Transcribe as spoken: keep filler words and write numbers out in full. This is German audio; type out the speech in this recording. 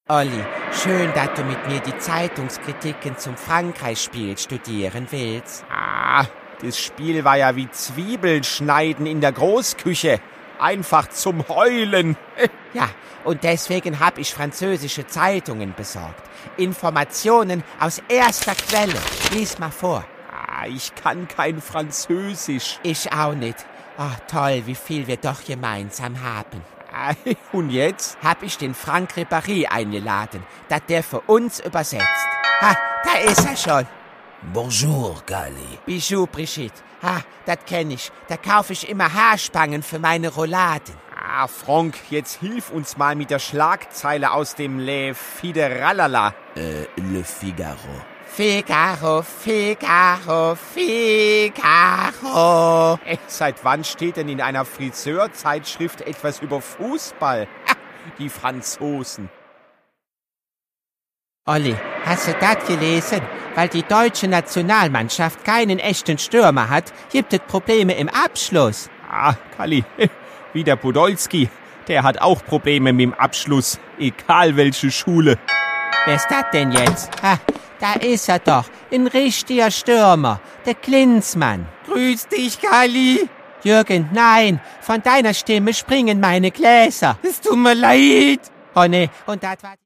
Olli, schön, dass du mit mir die Zeitungskritiken zum Frankreich-Spiel studieren willst. Ah, das Spiel war ja wie Zwiebeln schneiden in der Großküche. Einfach zum Heulen. Ja, und deswegen habe ich französische Zeitungen besorgt. Informationen aus erster Quelle. Lies mal vor. Ah, ich kann kein Französisch. Ich auch nicht. Ach, toll, wie viel wir doch gemeinsam haben. Und jetzt? Hab ich den Frank Ribéry eingeladen, dass der für uns übersetzt. Ha, da ist er schon. Bonjour, Gali. Bijou, Brigitte. Ha, das kenn ich. Da kaufe ich immer Haarspangen für meine Rouladen. Ah, Frank, jetzt hilf uns mal mit der Schlagzeile aus dem Le Fideralala. Äh, Le Figaro. Figaro, Figaro, Figaro. Ey, seit wann steht denn in einer Friseurzeitschrift etwas über Fußball? Ha, die Franzosen. Olli, hast du das gelesen? Weil die deutsche Nationalmannschaft keinen echten Stürmer hat, gibt es Probleme im Abschluss. Ah, Kalli, wie der Podolski. Der hat auch Probleme mit dem Abschluss, egal welche Schule. Wer ist das denn jetzt? Ha, da ist er doch, ein richtiger Stürmer, der Klinsmann. Grüß dich, Kalli. Jürgen, nein, von deiner Stimme springen meine Gläser. Es tut mir leid. Oh ne, und das war...